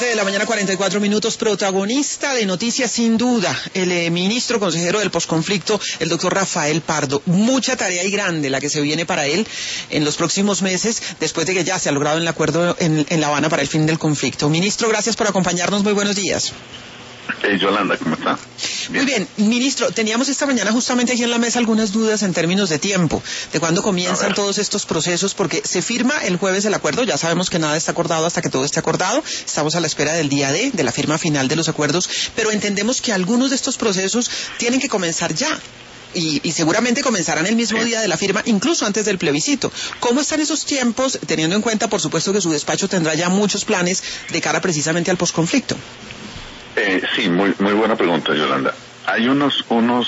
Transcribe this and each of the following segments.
7:44 a.m, protagonista de noticias sin duda, el ministro consejero del posconflicto, el doctor Rafael Pardo. Mucha tarea y grande la que se viene para él en los próximos meses, después de que ya se ha logrado el acuerdo en La Habana para el fin del conflicto. Ministro, gracias por acompañarnos, muy buenos días. Yolanda, ¿cómo está? Muy bien, ministro, teníamos esta mañana justamente aquí en la mesa algunas dudas en términos de tiempo, de cuándo comienzan todos estos procesos, porque se firma el jueves el acuerdo, ya sabemos que nada está acordado hasta que todo esté acordado, estamos a la espera del día de la firma final de los acuerdos, pero entendemos que algunos de estos procesos tienen que comenzar ya. Y seguramente comenzarán el mismo día de la firma, incluso antes del plebiscito. ¿Cómo están esos tiempos, teniendo en cuenta, por supuesto, que su despacho tendrá ya muchos planes de cara precisamente al posconflicto? Sí, muy buena pregunta, Yolanda. Hay unos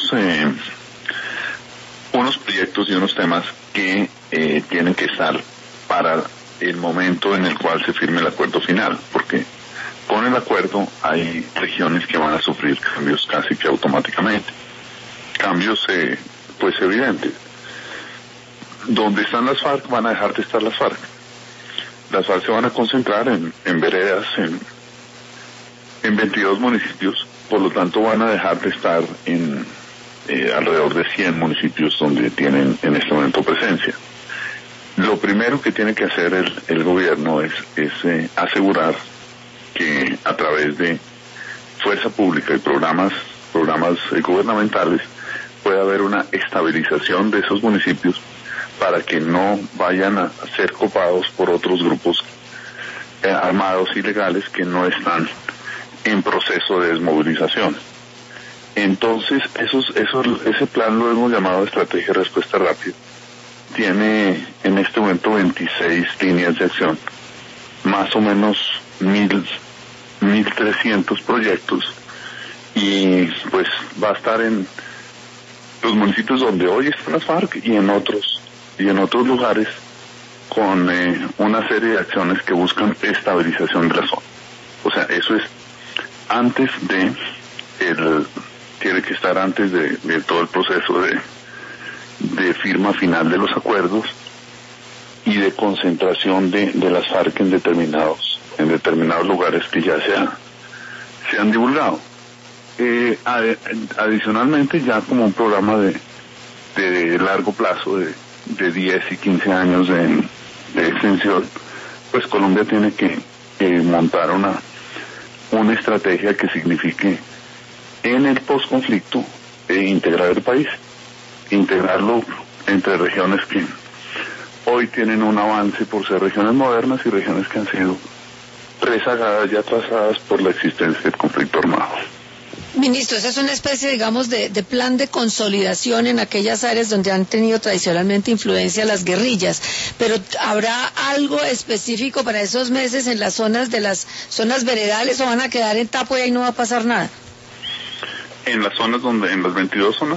proyectos y unos temas que tienen que estar para el momento en el cual se firme el acuerdo final, porque con el acuerdo hay regiones que van a sufrir cambios casi que automáticamente. Cambios, pues evidentes. Donde están las FARC van a dejar de estar las FARC. Las FARC se van a concentrar en veredas, en 22 municipios, por lo tanto van a dejar de estar en alrededor de 100 municipios donde tienen en este momento presencia. Lo primero que tiene que hacer el gobierno es asegurar que a través de fuerza pública y programas gubernamentales pueda haber una estabilización de esos municipios para que no vayan a ser copados por otros grupos armados ilegales que no están en proceso de desmovilización. Entonces, ese plan lo hemos llamado Estrategia de Respuesta Rápida. Tiene en este momento 26 líneas de acción, más o menos 1.300 proyectos, y pues va a estar en los municipios donde hoy están las FARC y en otros lugares con una serie de acciones que buscan estabilización de la zona. O sea, eso es tiene que estar antes de todo el proceso de firma final de los acuerdos y de concentración de las FARC en determinados lugares que ya se han divulgado. Adicionalmente, ya como un programa de largo plazo, de 10 y 15 años de extensión, pues Colombia tiene que montar una estrategia que signifique en el posconflicto integrar el país, integrarlo entre regiones que hoy tienen un avance por ser regiones modernas y regiones que han sido rezagadas y atrasadas por la existencia del conflicto armado. Ministro, esa es una especie, digamos, de plan de consolidación en aquellas áreas donde han tenido tradicionalmente influencia las guerrillas, pero ¿habrá algo específico para esos meses en las zonas veredales, o van a quedar en tapo y ahí no va a pasar nada? En las 22 zonas,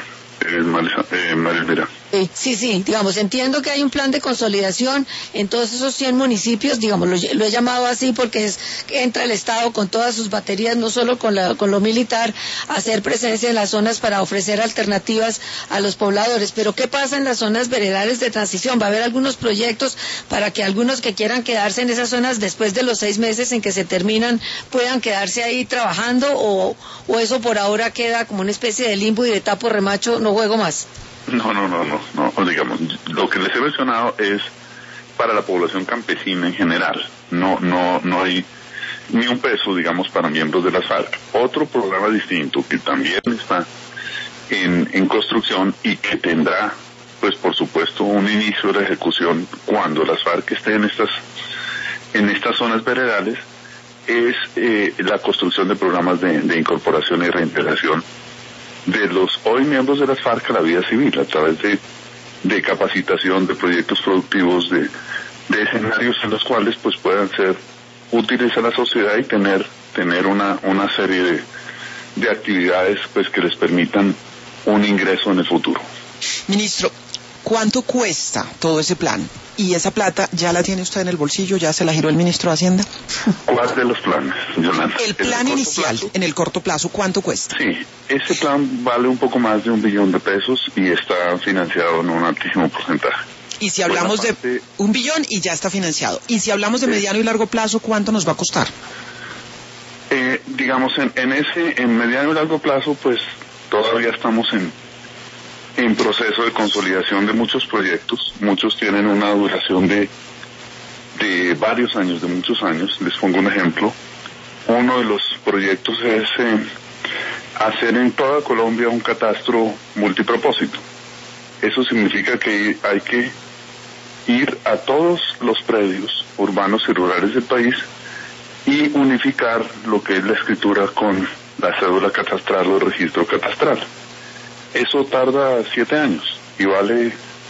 María Elvira. Sí, digamos, entiendo que hay un plan de consolidación en todos esos 100 municipios, digamos, lo he llamado así porque entra el Estado con todas sus baterías, no solo con lo militar, a hacer presencia en las zonas para ofrecer alternativas a los pobladores. Pero ¿qué pasa en las zonas veredales de transición? ¿Va a haber algunos proyectos para que algunos que quieran quedarse en esas zonas después de los 6 meses en que se terminan puedan quedarse ahí trabajando, o eso por ahora queda como una especie de limbo y de tapo remacho, no juego más? No, digamos, lo que les he mencionado es para la población campesina en general. No hay ni un peso, digamos, para miembros de las FARC. Otro programa distinto que también está en construcción y que tendrá, pues por supuesto, un inicio de la ejecución cuando las FARC estén en estas zonas veredales, es la construcción de programas de incorporación y reintegración de los hoy miembros de las FARC a la vida civil, a través de capacitación, de proyectos productivos, de escenarios en los cuales pues puedan ser útiles a la sociedad y tener una serie de actividades pues que les permitan un ingreso en el futuro. Ministro, ¿cuánto cuesta todo ese plan? ¿Y esa plata ya la tiene usted en el bolsillo? ¿Ya se la giró el ministro de Hacienda? ¿Cuál de los planes, Yolanda? El plan inicial, en el corto plazo, ¿cuánto cuesta? Sí, ese plan vale un poco más de $1 billón y está financiado en un altísimo porcentaje. Y si hablamos de $1 billón y ya está financiado. Y si hablamos de mediano y largo plazo, ¿cuánto nos va a costar? Digamos, en mediano y largo plazo, pues todavía estamos en proceso de consolidación de muchos proyectos. Muchos tienen una duración de varios años, de muchos años. Les pongo un ejemplo. Uno de los proyectos es hacer en toda Colombia un catastro multipropósito. Eso significa que hay que ir a todos los predios urbanos y rurales del país y unificar lo que es la escritura con la cédula catastral o el registro catastral. Eso tarda 7 años y vale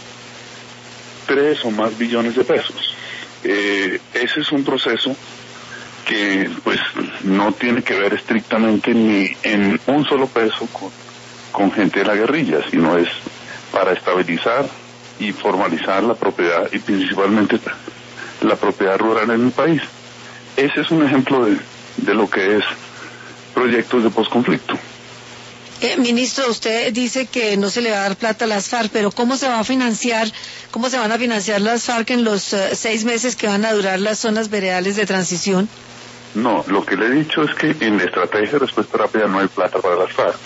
3 o más billones de pesos. Ese es un proceso que pues no tiene que ver estrictamente ni en un solo peso con gente de la guerrilla, sino es para estabilizar y formalizar la propiedad y principalmente la propiedad rural en el país. Ese es un ejemplo de lo que es proyectos de posconflicto. Ministro, usted dice que no se le va a dar plata a las FARC, pero ¿cómo se va a financiar, cómo se van a financiar las FARC en los 6 meses que van a durar las zonas veredales de transición? No, lo que le he dicho es que en la estrategia de respuesta rápida no hay plata para las FARC.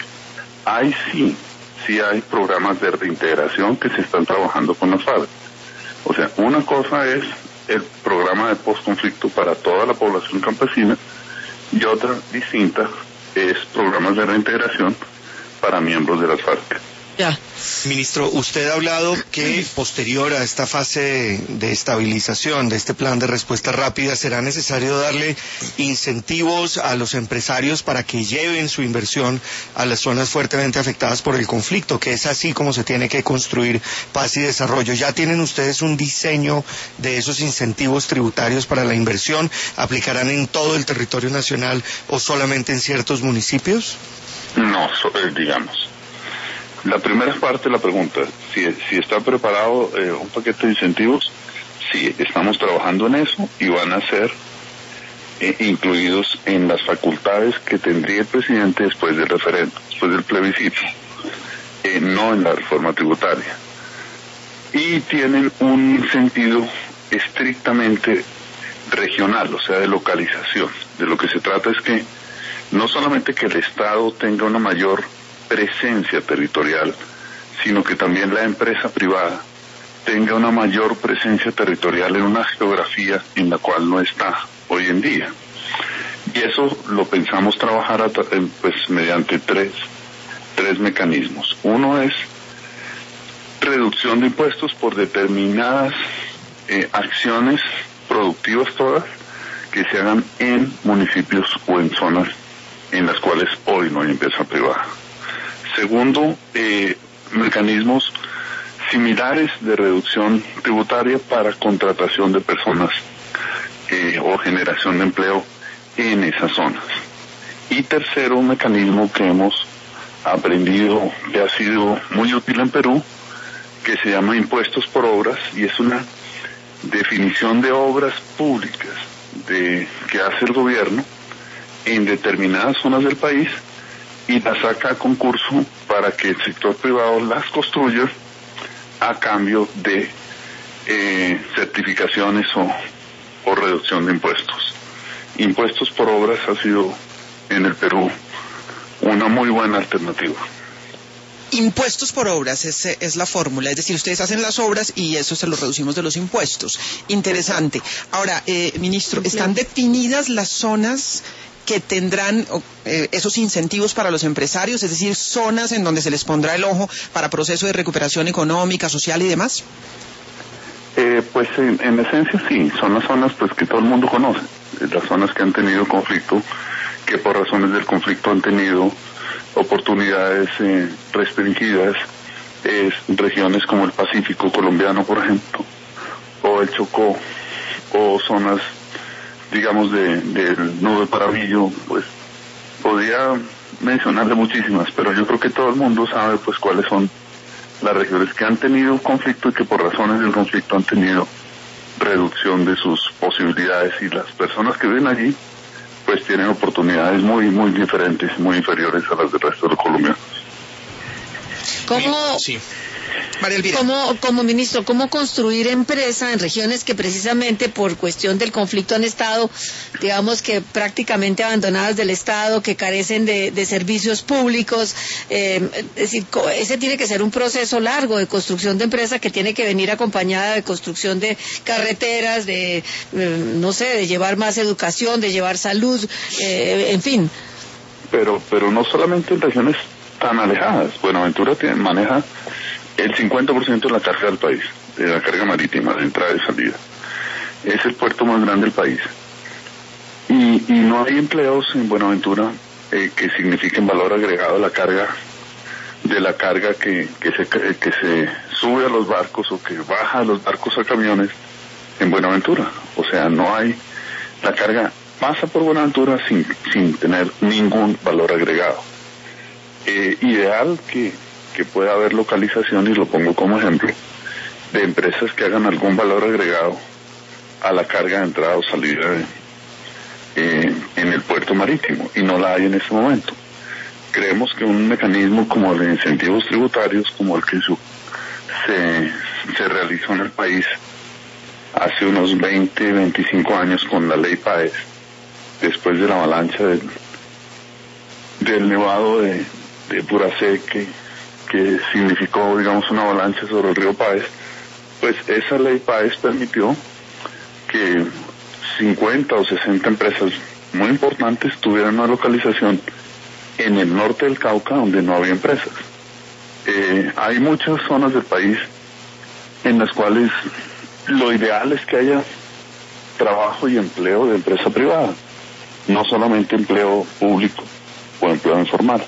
Sí hay programas de reintegración que se están trabajando con las FARC. O sea, una cosa es el programa de posconflicto para toda la población campesina y otra distinta es programas de reintegración para miembros de las FARC. Ya. Ministro, usted ha hablado que posterior a esta fase de estabilización de este plan de respuesta rápida será necesario darle incentivos a los empresarios para que lleven su inversión a las zonas fuertemente afectadas por el conflicto, que es así como se tiene que construir paz y desarrollo. ¿Ya tienen ustedes un diseño de esos incentivos tributarios para la inversión? ¿Aplicarán en todo el territorio nacional o solamente en ciertos municipios? No, digamos. La primera parte de la pregunta, si está preparado un paquete de incentivos, sí, estamos trabajando en eso y van a ser incluidos en las facultades que tendría el presidente después del referendo, después del plebiscito, no en la reforma tributaria. Y tienen un sentido estrictamente regional, o sea, de localización. De lo que se trata es que no solamente que el Estado tenga una mayor presencia territorial, sino que también la empresa privada tenga una mayor presencia territorial en una geografía en la cual no está hoy en día. Y eso lo pensamos trabajar pues mediante tres mecanismos. Uno es reducción de impuestos por determinadas acciones productivas todas que se hagan en municipios o en zonas en las cuales hoy no hay empresa privada. Segundo, mecanismos similares de reducción tributaria para contratación de personas o generación de empleo en esas zonas. Y tercero, un mecanismo que hemos aprendido que ha sido muy útil en Perú, que se llama impuestos por obras, y es una definición de obras públicas que hace el gobierno en determinadas zonas del país y las saca a concurso para que el sector privado las construya a cambio de certificaciones o reducción de impuestos. Impuestos por obras ha sido en el Perú una muy buena alternativa. Impuestos por obras es la fórmula, es decir, ustedes hacen las obras y eso se lo reducimos de los impuestos. Interesante. Ahora, ministro, ¿están definidas las zonas que tendrán esos incentivos para los empresarios, es decir, zonas en donde se les pondrá el ojo para proceso de recuperación económica, social y demás? Pues en esencia sí, son las zonas pues que todo el mundo conoce, las zonas que han tenido conflicto, que por razones del conflicto han tenido oportunidades restringidas, regiones como el Pacífico colombiano, por ejemplo, o el Chocó, o zonas digamos del Nudo de Paravillo. Pues podría mencionarle muchísimas, pero yo creo que todo el mundo sabe pues cuáles son las regiones que han tenido conflicto y que por razones del conflicto han tenido reducción de sus posibilidades, y las personas que viven allí pues tienen oportunidades muy diferentes, muy inferiores a las del resto de los colombianos. ¿Cómo? Sí. María Elvira. Como ministro, ¿cómo construir empresa en regiones que precisamente por cuestión del conflicto han estado, digamos que prácticamente abandonadas del Estado, que carecen de servicios públicos? Es decir, ese tiene que ser un proceso largo de construcción de empresa que tiene que venir acompañada de construcción de carreteras, de llevar más educación, de llevar salud, en fin. Pero no solamente en regiones tan alejadas. Buenaventura maneja el 50% de la carga del país, de la carga marítima, de entrada y salida. Es el puerto más grande del país. Y no hay empleos en Buenaventura que signifiquen valor agregado a la carga, de la carga que se sube a los barcos o que baja a los barcos a camiones en Buenaventura. O sea, no hay, la carga pasa por Buenaventura sin tener ningún valor agregado. Ideal que pueda haber localización, y lo pongo como ejemplo, de empresas que hagan algún valor agregado a la carga de entrada o salida en el puerto marítimo, y no la hay en este momento. Creemos que un mecanismo como el de incentivos tributarios, como el que se realizó en el país hace unos 20, 25 años con la ley PAES, después de la avalancha del nevado de Puracé, que significó, digamos, una avalancha sobre el río Páez, pues esa ley Páez permitió que 50 o 60 empresas muy importantes tuvieran una localización en el norte del Cauca, donde no había empresas. Hay muchas zonas del país en las cuales lo ideal es que haya trabajo y empleo de empresa privada, no solamente empleo público o empleo informal.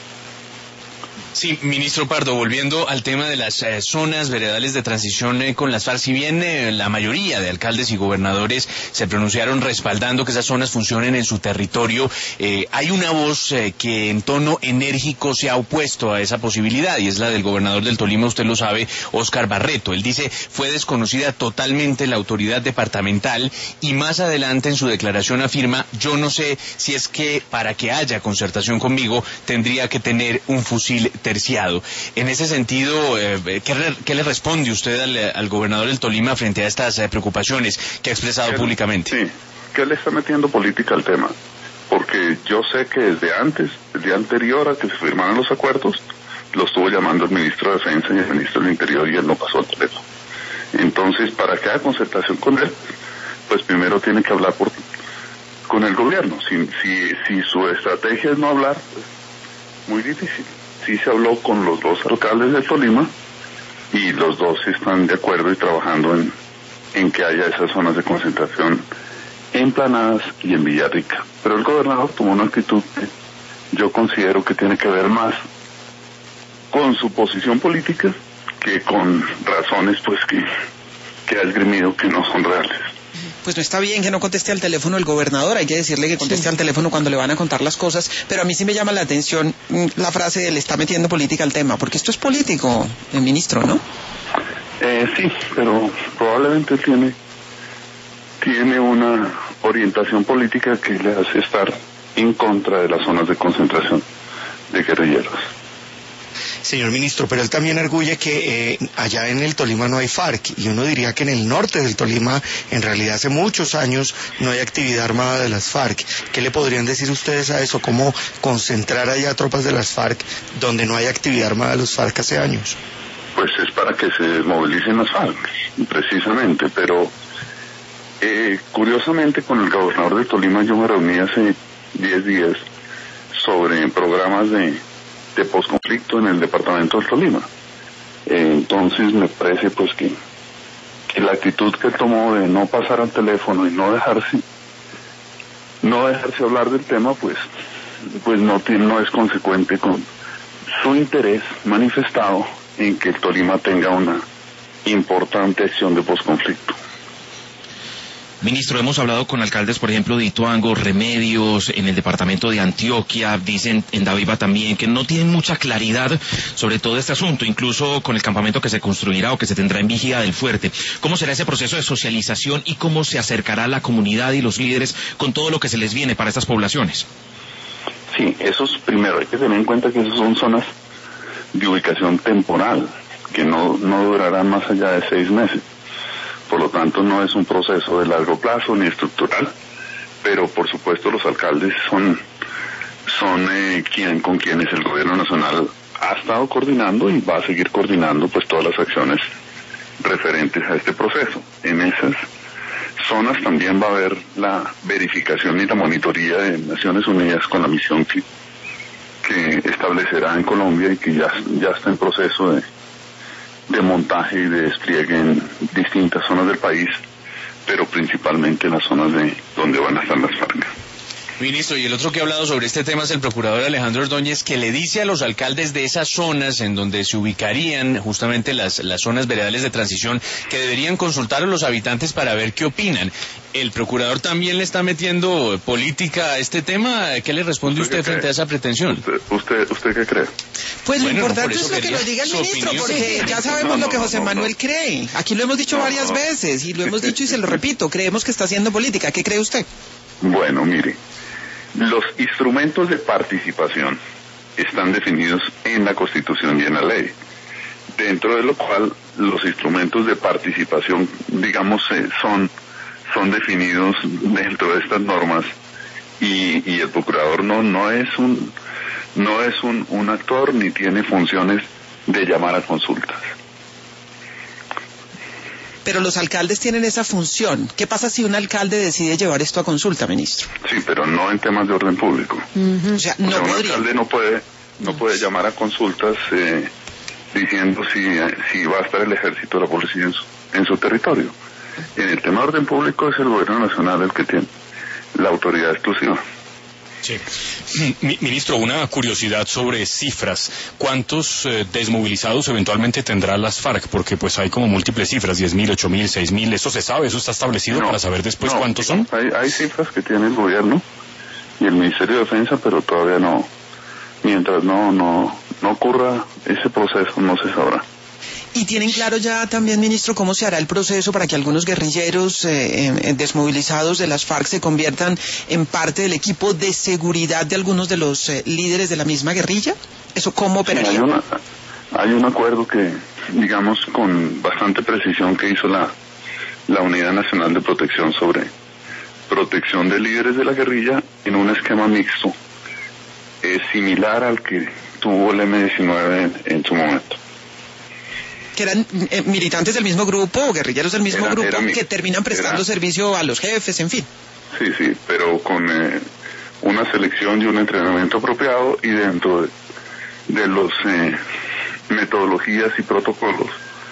Sí, ministro Pardo, volviendo al tema de las zonas veredales de transición con las FARC, si bien la mayoría de alcaldes y gobernadores se pronunciaron respaldando que esas zonas funcionen en su territorio, hay una voz que en tono enérgico se ha opuesto a esa posibilidad, y es la del gobernador del Tolima, usted lo sabe, Óscar Barreto. Él dice, fue desconocida totalmente la autoridad departamental, y más adelante en su declaración afirma, yo no sé si es que para que haya concertación conmigo tendría que tener un fusil terciado. En ese sentido, ¿qué le responde usted al gobernador del Tolima frente a estas preocupaciones que ha expresado públicamente? Sí, que él está metiendo política al tema, porque yo sé que desde anterior a que se firmaran los acuerdos, lo estuvo llamando el ministro de Defensa y el ministro del Interior, y él no pasó al teléfono. Entonces, para que haya concertación con él, pues primero tiene que hablar con el gobierno. Si su estrategia es no hablar, pues muy difícil. Sí se habló con los dos alcaldes de Tolima, y los dos están de acuerdo y trabajando en que haya esas zonas de concentración en Planadas y en Villarrica. Pero el gobernador tomó una actitud que yo considero que tiene que ver más con su posición política que con razones pues que ha esgrimido que no son reales. Pues no está bien que no conteste al teléfono el gobernador, hay que decirle que conteste al teléfono cuando le van a contar las cosas, pero a mí sí me llama la atención la frase de le está metiendo política al tema, porque esto es político, el ministro, ¿no? Sí, pero probablemente tiene una orientación política que le hace estar en contra de las zonas de concentración de guerrilleros. Señor ministro, pero él también arguye que allá en el Tolima no hay FARC, y uno diría que en el norte del Tolima, en realidad hace muchos años, no hay actividad armada de las FARC. ¿Qué le podrían decir ustedes a eso? ¿Cómo concentrar allá tropas de las FARC donde no hay actividad armada de los FARC hace años? Pues es para que se desmovilicen las FARC, precisamente, pero curiosamente con el gobernador de Tolima yo me reuní hace 10 días sobre programas de posconflicto en el departamento del Tolima. Entonces me parece pues que la actitud que tomó de no pasar al teléfono y no dejarse hablar del tema, pues no es consecuente con su interés manifestado en que el Tolima tenga una importante acción de posconflicto. Ministro, hemos hablado con alcaldes, por ejemplo, de Ituango, Remedios, en el departamento de Antioquia, dicen en Daviva también, que no tienen mucha claridad sobre todo este asunto, incluso con el campamento que se construirá o que se tendrá en Vigía del Fuerte. ¿Cómo será ese proceso de socialización y cómo se acercará la comunidad y los líderes con todo lo que se les viene para estas poblaciones? Sí, eso es primero, hay que tener en cuenta que esas son zonas de ubicación temporal, que no durarán más allá de 6 meses. Por lo tanto, no es un proceso de largo plazo ni estructural, pero por supuesto los alcaldes son con quienes el gobierno nacional ha estado coordinando y va a seguir coordinando pues todas las acciones referentes a este proceso. En esas zonas también va a haber la verificación y la monitoría de Naciones Unidas con la misión que establecerá en Colombia y que ya está en proceso de montaje y de despliegue en distintas zonas del país, pero principalmente en las zonas donde van a estar las FARC. Ministro, y el otro que ha hablado sobre este tema es el procurador Alejandro Ordóñez, que le dice a los alcaldes de esas zonas en donde se ubicarían justamente las zonas veredales de transición que deberían consultar a los habitantes para ver qué opinan. ¿El procurador también le está metiendo política a este tema? ¿Qué le responde usted frente a esa pretensión? ¿Usted qué cree? Pues bueno, lo importante es lo que nos diga el ministro, porque ya sabemos lo que José Manuel cree. Aquí lo hemos dicho varias veces y lo hemos dicho y se lo repito, creemos que está haciendo política. ¿Qué cree usted? Bueno, mire, los instrumentos de participación están definidos en la Constitución y en la ley, dentro de lo cual los instrumentos de participación, digamos, son definidos dentro de estas normas y el procurador no es un actor ni tiene funciones de llamar a consultas. Pero los alcaldes tienen esa función. ¿Qué pasa si un alcalde decide llevar esto a consulta, ministro? Sí, pero no en temas de orden público. O sea, no un podría. alcalde no puede llamar a consultas diciendo si va a estar el ejército o la policía en su territorio. En el tema de orden público es el gobierno nacional el que tiene la autoridad exclusiva. Sí. Ministro, una curiosidad sobre cifras. ¿Cuántos desmovilizados eventualmente tendrán las FARC? Porque pues hay como múltiples cifras, 10.000, 8.000, 6.000, ¿eso se sabe? ¿Eso está establecido para saber después cuántos son? Hay cifras que tiene el gobierno y el Ministerio de Defensa, pero todavía no. Mientras no ocurra ese proceso, no se sabrá. ¿Y tienen claro ya también, ministro, cómo se hará el proceso para que algunos guerrilleros desmovilizados de las FARC se conviertan en parte del equipo de seguridad de algunos de los líderes de la misma guerrilla? ¿Eso cómo operaría? Sí, hay un acuerdo que, digamos, con bastante precisión que hizo la Unidad Nacional de Protección sobre protección de líderes de la guerrilla en un esquema mixto, similar al que tuvo el M-19 en su momento. Que eran militantes del mismo grupo o guerrilleros del mismo grupo que terminan prestando servicio a los jefes, en fin. Sí, pero con una selección y un entrenamiento apropiado y dentro de los metodologías y protocolos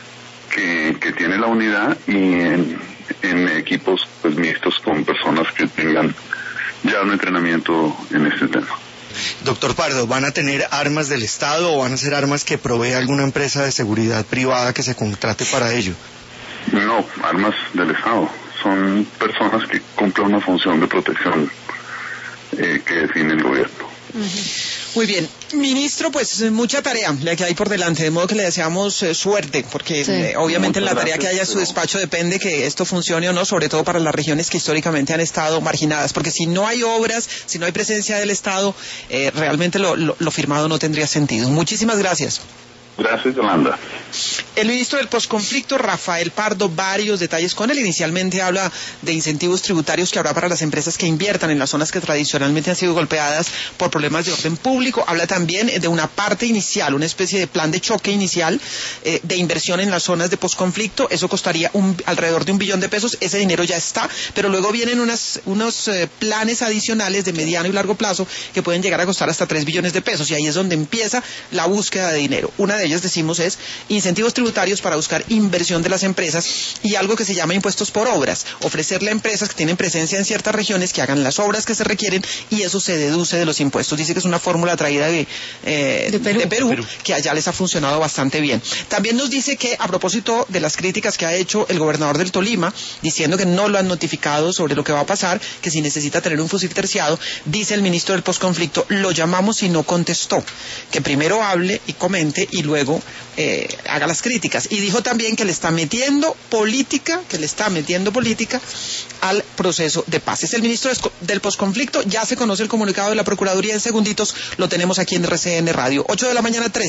que tiene la unidad y en equipos pues mixtos con personas que tengan ya un entrenamiento en este tema. Doctor Pardo, ¿van a tener armas del Estado o van a ser armas que provee alguna empresa de seguridad privada que se contrate para ello? No, armas del Estado. Son personas que cumplen una función de protección que define el gobierno. Muy bien. Ministro, pues mucha tarea la que hay por delante, de modo que le deseamos suerte, porque obviamente en la tarea que haya su despacho depende que esto funcione o no, sobre todo para las regiones que históricamente han estado marginadas, porque si no hay obras, si no hay presencia del Estado, realmente lo firmado no tendría sentido. Muchísimas gracias. Gracias, Yolanda. El ministro del posconflicto, Rafael Pardo, varios detalles con él. Inicialmente habla de incentivos tributarios que habrá para las empresas que inviertan en las zonas que tradicionalmente han sido golpeadas por problemas de orden público. Habla también de una parte inicial, una especie de plan de choque inicial de inversión en las zonas de posconflicto. Eso costaría alrededor de $1 billón. Ese dinero ya está, pero luego vienen unos planes adicionales de mediano y largo plazo que pueden llegar a costar hasta $3 billones. Y ahí es donde empieza la búsqueda de dinero. Una de ellas, decimos, es incentivos tributarios para buscar inversión de las empresas y algo que se llama impuestos por obras, ofrecerle a empresas que tienen presencia en ciertas regiones que hagan las obras que se requieren y eso se deduce de los impuestos. Dice que es una fórmula traída de Perú, que allá les ha funcionado bastante bien. También nos dice que, a propósito de las críticas que ha hecho el gobernador del Tolima, diciendo que no lo han notificado sobre lo que va a pasar, que si necesita tener un fusil terciado, dice el ministro del posconflicto, lo llamamos y no contestó, que primero hable y comente y luego haga las críticas. Y dijo también que le está metiendo política al proceso de paz. Es el ministro del posconflicto. Ya se conoce el comunicado de la Procuraduría. En segunditos lo tenemos aquí en RCN Radio. 8 de la mañana, 3.